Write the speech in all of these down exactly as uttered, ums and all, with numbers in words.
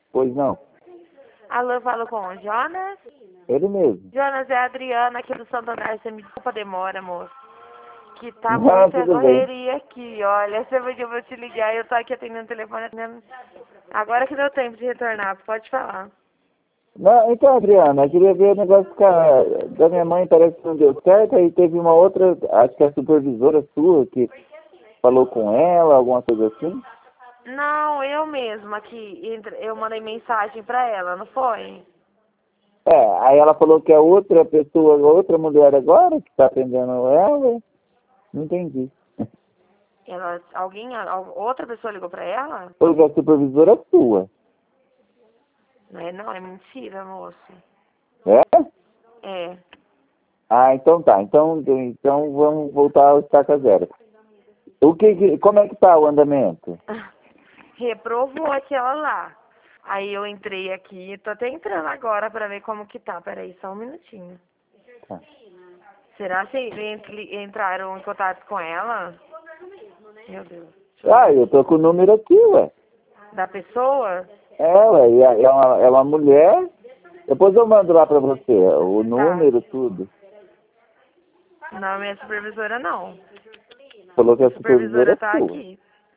Pois não. Alô, eu falo com o Jonas? Ele mesmo. Jonas, é a Adriana aqui do Santo André. Você me desculpa a demora, moço. Que tá Não, muita tudo bem. correria aqui, olha. Você vai que eu vou te ligar e eu tô aqui atendendo o telefone. Atendendo... Agora que deu tempo de retornar, pode falar. Não, então, Adriana, eu queria ver o negócio com a, da minha mãe, parece que não deu certo, aí teve uma outra, acho que a supervisora sua, que falou com ela, alguma coisa assim. Não, eu mesma que entre- eu mandei mensagem pra ela, não foi? É, aí ela falou que é outra pessoa, outra mulher agora, que está atendendo ela. Não entendi. Ela, alguém, al- outra pessoa ligou pra ela? Pois a supervisora é sua. Não é, não, é mentira, moço. É? É. Ah, então tá. Então, então vamos voltar ao estaca zero. O que, que- como é que tá o andamento? Reprovou aquela lá. Aí eu entrei aqui, tô até entrando agora pra ver como que tá. Peraí, só um minutinho. Tá. Será que entre- entraram em contato com ela? Meu Deus. Deixa eu Ah, ver. eu tô com o número aqui, ué. Da pessoa? É, ué, e é é uma, é uma mulher. Depois eu mando lá pra você, o número, tudo. Não, minha supervisora não. Falou que A a supervisora supervisora é tá sua. aqui.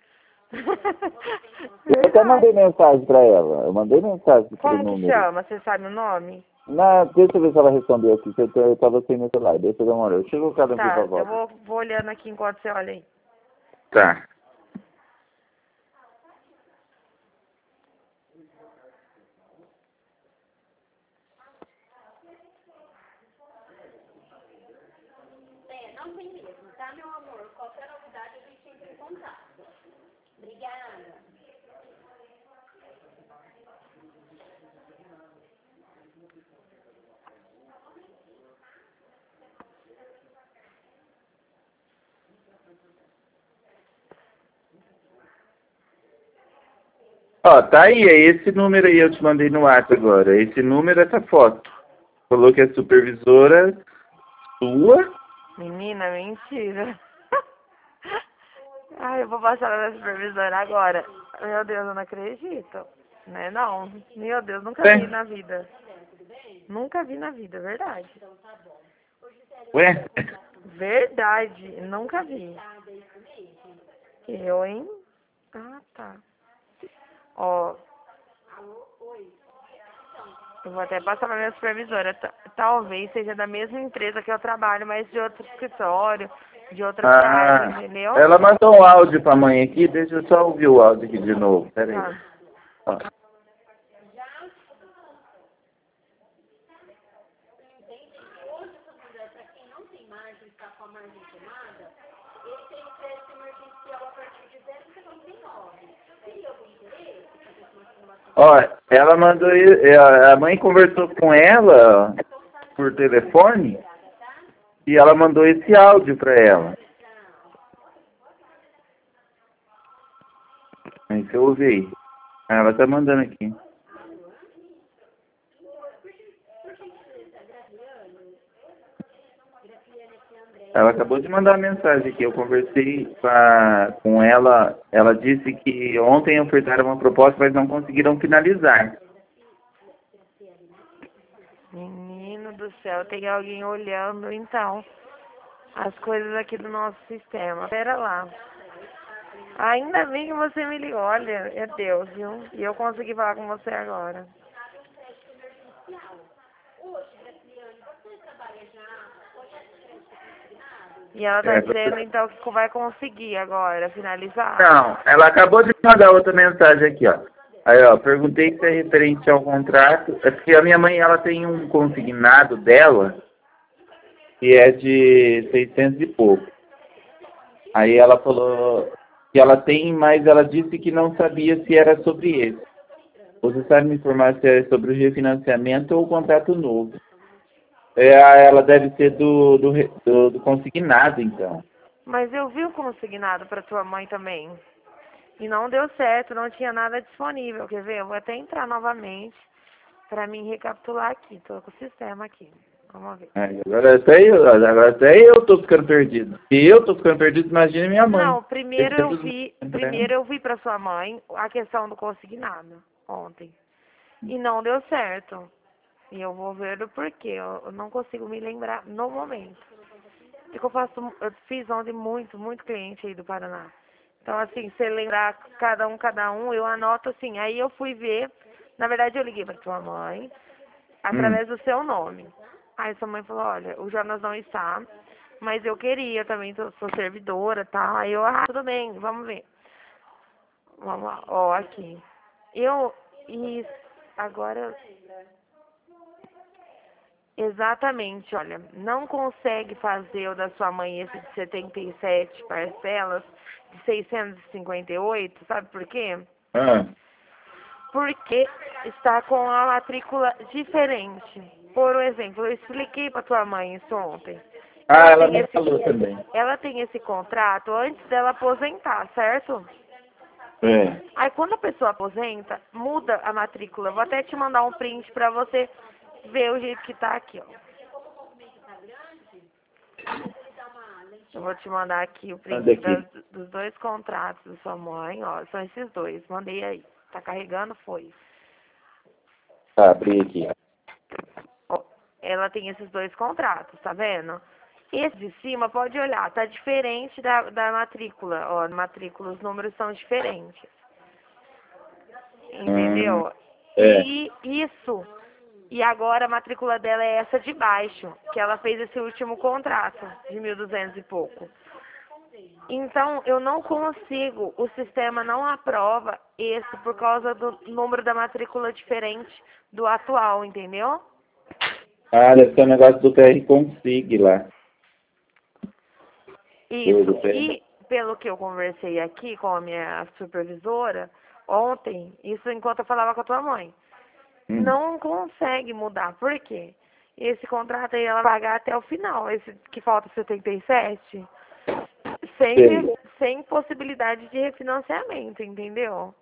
Eu até mandei Verdade. mensagem pra ela. Eu mandei mensagem pro Como que número. chama? Você sabe o nome? Na, deixa eu ver se ela respondeu aqui, que eu, tô- eu tava sem meu celular. Deixa eu dar uma olhada. Deixa eu colocar no viva Tá, eu voz. vou, vou olhando aqui enquanto você olha aí. Tá. Ó, tá aí, é esse número aí, eu te mandei no WhatsApp agora. Esse número, essa foto. Falou que é supervisora sua. Menina, mentira. Ai, eu vou passar na minha supervisora agora. Meu Deus, eu não acredito. Né, não. Meu Deus, nunca vi Ué? na vida. Nunca vi na vida, verdade. Ué? Verdade, nunca vi. Eu, hein? Ah, tá. Ó, eu vou até passar pra minha supervisora. Ta- Talvez seja da mesma empresa que eu trabalho, mas de outro escritório, de outra cidade, Ah, entendeu? ela mandou um áudio pra mãe aqui, deixa eu só ouvir o áudio aqui de novo. Pera aí. Tá. Ó. Ó, ela mandou, i- a mãe conversou com ela por telefone e ela mandou esse áudio pra ela. Aí você ouve aí. Ah, ela tá mandando aqui. Ela acabou de mandar uma mensagem aqui. Eu conversei com, a- com ela. Ela disse que ontem ofertaram uma proposta, mas não conseguiram finalizar. Menino do céu, tem alguém olhando, então, as coisas aqui do nosso sistema. Pera lá. Ainda bem que você me ligou. Olha, é Deus, viu? E eu consegui falar com você agora. E ela tá É, dizendo, você- então, que vai conseguir agora finalizar. Não, ela acabou de mandar outra mensagem aqui, ó. Aí, ó, perguntei se é referente ao contrato. É porque a minha mãe, ela tem um consignado dela que é de seiscentos e pouco. Aí ela falou que ela tem, mas ela disse que não sabia se era sobre esse. Você sabe me informar se é sobre o refinanciamento ou o contrato novo? É, ela deve ser do, do, re- do, do consignado, então. Mas eu vi o consignado pra tua mãe também. E não deu certo, não tinha nada disponível. Quer ver? Eu vou até entrar novamente pra mim recapitular aqui. Tô com o sistema aqui. Vamos ver. Aí, agora até eu, agora até eu tô ficando perdido. Se eu tô ficando perdido, imagina minha mãe. Não, primeiro eu vi, primeiro eu vi pra sua mãe a questão do consignado ontem. e não deu certo. E eu vou ver o porquê. Eu não consigo me lembrar no momento. Porque eu faço, eu fiz ontem muito, muito cliente aí do Paraná. Então, assim, se lembrar cada um, cada um, eu anoto assim. Aí eu fui ver, na verdade eu liguei para tua mãe, através Hum. do seu nome. Aí sua mãe falou, olha, o Jonas não está, mas eu queria também, sou, sou servidora, tá? Aí eu, ah, tudo bem, vamos ver. Vamos lá, ó, aqui. Eu, e agora, exatamente, olha, não consegue fazer o da sua mãe esse de setenta e sete parcelas de seiscentos e cinquenta e oito, sabe por quê? Ah. Porque está com a matrícula diferente. Por exemplo, eu expliquei para tua mãe isso ontem. Ah, Ela ela tem me esse, falou também. ela tem esse contrato antes dela aposentar, certo? É. Aí quando a pessoa aposenta, muda a matrícula. Vou até te mandar um print para você ver o jeito que tá aqui, ó. Eu vou te mandar aqui o Manda print das, aqui. dos dois contratos da sua mãe, ó. São esses dois. Mandei aí. Tá carregando? Foi. Tá, abri aqui. Ó, ela tem esses dois contratos, tá vendo? Esse de cima, pode olhar, tá diferente da, da matrícula. Ó, matrícula, os números são diferentes. Hum, Entendeu? é. E isso. E agora a matrícula dela é essa de baixo, que ela fez esse último contrato de mil e duzentos e pouco. Então, eu não consigo, o sistema não aprova esse por causa do número da matrícula diferente do atual, entendeu? Ah, deve ser um negócio do P R Consig lá. Do, do Isso. P R. E pelo que eu conversei aqui com a minha supervisora ontem, isso enquanto eu falava com a tua mãe, Hum. não consegue mudar. Por quê? Esse contrato aí ela vai pagar até o final, esse que falta setenta e sete, sem, Sei. sem possibilidade de refinanciamento, entendeu?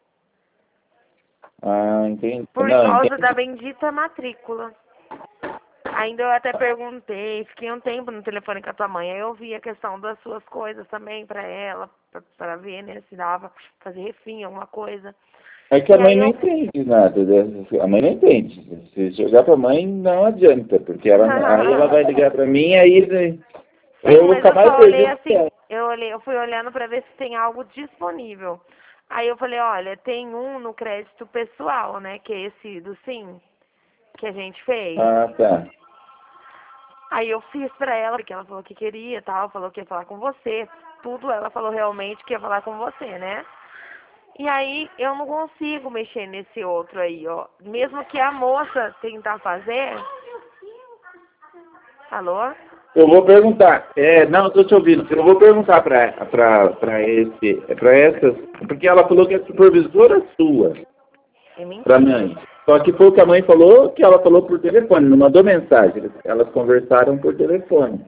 Ah, entendi. Por Não, causa da entendi. bendita matrícula. Ainda eu até perguntei, fiquei um tempo no telefone com a tua mãe, aí eu vi a questão das suas coisas também pra ela, pra, pra ver, né, se dava pra fazer refim, alguma coisa. É que a E mãe aí não eu... entende nada. dessas- A mãe não entende. Se jogar pra mãe, não adianta. Porque ela, aí ela vai ligar pra mim, aí Sim, eu vou mas ficar eu mais só olhei perdido que assim, ela. eu olhei, eu fui olhando pra ver se tem algo disponível. Aí eu falei, olha, tem um no crédito pessoal, né, que é esse do Sim, que a gente fez. Ah, tá. Aí eu fiz pra ela, porque ela falou que queria, tal, falou que ia falar com você. Tudo ela falou realmente que ia falar com você, né? E aí eu não consigo mexer nesse outro aí, ó. Mesmo que a moça tentar fazer. Alô? Eu vou perguntar. É, não, eu tô te ouvindo. Eu vou perguntar pra, pra, pra esse, pra essas, porque ela falou que é supervisora sua, É pra mentira. mãe. Só que foi o que a mãe falou, que ela falou por telefone, não mandou mensagem. Elas conversaram por telefone.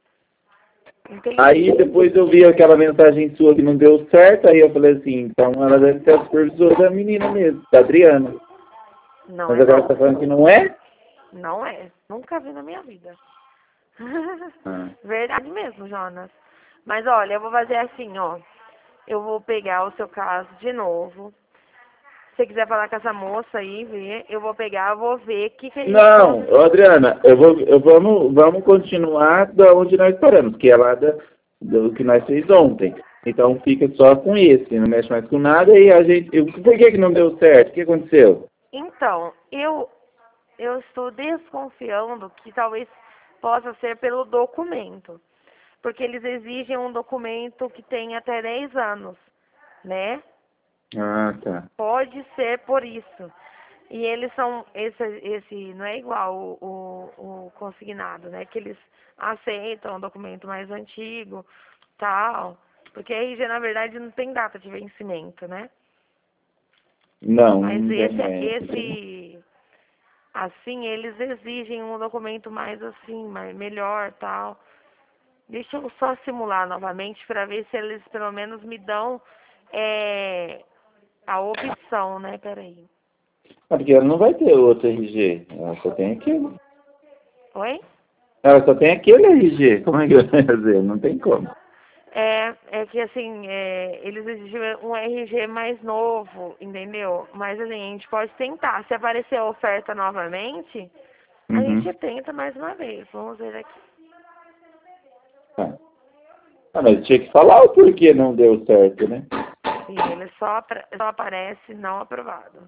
Aí Entendi. depois eu vi aquela mensagem sua que não deu certo, aí eu falei assim, então ela deve ser a supervisora da menina mesmo, da Adriana. Não Mas é agora você tá não. falando que não é? Não é. Nunca vi na minha vida. Ah. Verdade mesmo, Jonas. Mas olha, eu vou fazer assim, ó. Eu vou pegar o seu caso de novo. Se você quiser falar com essa moça aí, ver, eu vou pegar, eu vou ver o que, que a gente Não, consegue. ô, Adriana, eu vou, eu vamos, vamos continuar da onde nós paramos, que é lá da, do que nós fez ontem. Então fica só com esse, não mexe mais com nada e a gente. Eu, por que, que não deu certo? O que aconteceu? Então, eu, eu estou desconfiando que talvez possa ser pelo documento. Porque eles exigem um documento que tem até dez anos, né? Ah, tá. Pode ser por isso. E eles são, esse, esse não é igual o, o, o consignado, né? Que eles aceitam um documento mais antigo, tal. Porque a R G, na verdade, não tem data de vencimento, né? Não, Mas não esse, tem. É, esse, assim, eles exigem um documento mais assim, mais, melhor, tal. Deixa eu só simular novamente para ver se eles pelo menos me dão é, a opção, né? Peraí. ah, porque ela não vai ter outro R G. Ela só tem aquele. Oi? Ela só tem aquele R G. Como é que vai fazer? Não tem como. É, é que assim, é, eles exigem um R G mais novo, entendeu? Mas assim, a gente pode tentar. Se aparecer a oferta novamente, a Uhum. gente tenta mais uma vez. Vamos ver aqui. Tá. Ah, mas tinha que falar o porquê não deu certo, né? Sim, ele só, apra- só aparece não aprovado.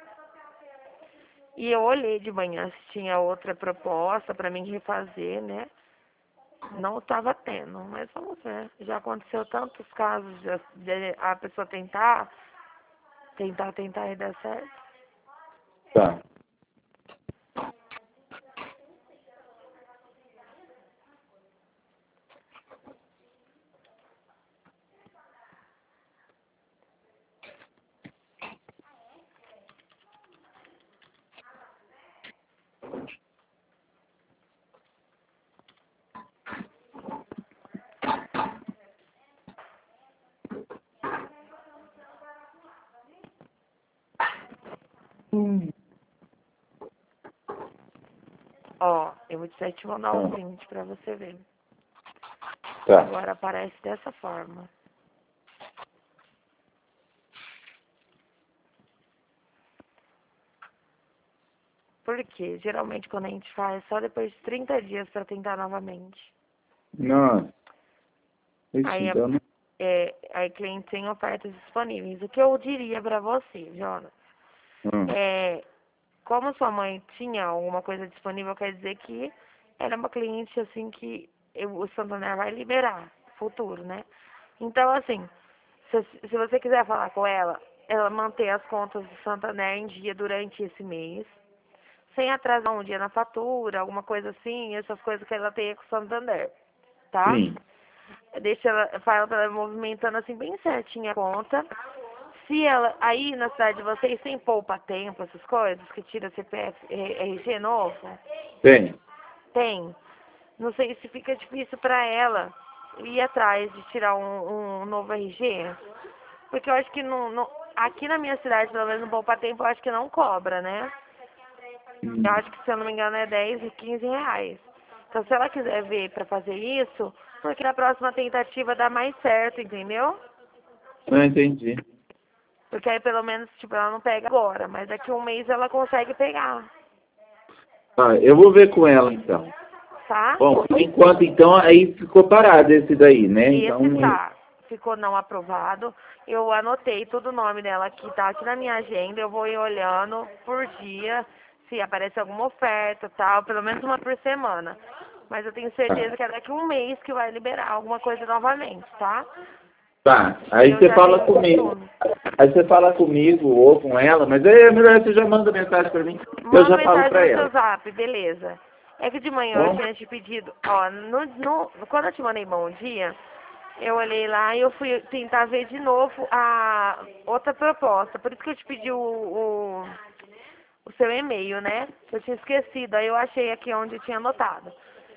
E eu olhei de manhã se tinha outra proposta para mim refazer, né? Não estava tendo, mas vamos ver. Já aconteceu tantos casos de, de a pessoa tentar, tentar, tentar e dar certo. Tá. Hum. Ó, eu vou te mandar o Ah, print pra você ver. tá. Agora aparece dessa forma. Por quê? Geralmente quando a gente faz, só depois de trinta dias pra tentar novamente. Nossa. Ixi, Aí, a- então não. é, aí cliente tem ofertas disponíveis. O que eu diria pra você, Jonas? Hum. É, como sua mãe tinha alguma coisa disponível, quer dizer que ela é uma cliente assim que eu- o Santander vai liberar futuro, né? Então, assim, se, se você quiser falar com ela, ela manter as contas do Santander em dia durante esse mês, sem atrasar um dia na fatura, alguma coisa assim, essas coisas que ela tem com o Santander, tá? Sim. Deixa ela, fala pra ela movimentando assim bem certinho a conta. Se ela, aí na cidade de vocês tem poupa-tempo, essas coisas, que tira C P F, eh, R G novo? Tem. Tem. Não sei se fica difícil pra ela ir atrás de tirar um, um novo R G. Porque eu acho que não, não, aqui na minha cidade, pelo menos no poupa-tempo, eu acho que não cobra, né? Eu Hum. acho que, se eu não me engano, é dez e quinze reais. Então, se ela quiser ver pra fazer isso, porque na próxima tentativa dá mais certo, entendeu? Não entendi. Porque aí, pelo menos, tipo, ela não pega agora, mas daqui a um mês ela consegue pegar, Tá, eu vou ver com ela então. tá? Bom, por enquanto então aí ficou parado esse daí, né? Então. Esse tá, ficou não aprovado. Eu anotei todo o nome dela aqui, tá aqui na minha agenda. Eu vou ir olhando por dia se aparece alguma oferta, tal, pelo menos uma por semana. Mas eu tenho certeza que é daqui a um mês que vai liberar alguma coisa novamente, tá? Tá, E aí eu você já fala tenho comigo. costume. Aí você fala comigo ou com ela, mas aí é melhor você já manda mensagem pra mim, eu Manda já falo mensagem pra no seu ela. zap, beleza. É que de manhã eu Bom? tinha te pedido, ó, no, no, quando eu te mandei bom dia, eu olhei lá e eu fui tentar ver de novo a outra proposta. Por isso que eu te pedi o, o, o seu e-mail, né? Eu tinha esquecido, aí eu achei aqui onde eu tinha anotado.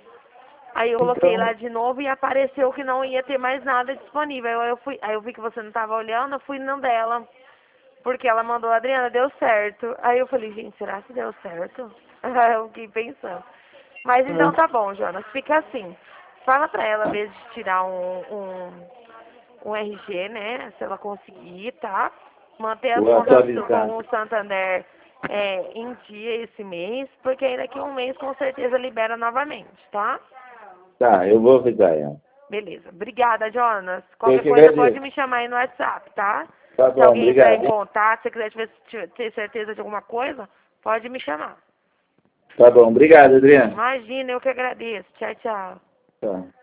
Aí eu coloquei lá Então, de novo e apareceu que não ia ter mais nada disponível. Aí eu, fui, aí eu vi que você não estava olhando, eu fui no dela. Porque ela mandou, Adriana, deu certo. Aí eu falei, gente, será que deu certo? Aí eu fiquei pensando. Mas então tá bom, Jonas, fica assim. Fala pra ela, às vezes, de tirar um, um, um R G, né? Se ela conseguir, tá? Manter as vou contas do, atualizar. com o Santander é, em dia esse mês, porque aí daqui a um mês com certeza libera novamente, tá? Tá, eu vou avisar ela. Beleza. Obrigada, Jonas. Eu Qualquer que coisa pode agradeço. me chamar aí no WhatsApp, tá? Tá Se bom, alguém entrar em obrigado. contato, se você quiser tiver- ter certeza de alguma coisa, pode me chamar. Tá bom, obrigado, Adriano. Imagina, eu que agradeço. Tchau, tchau. Tá.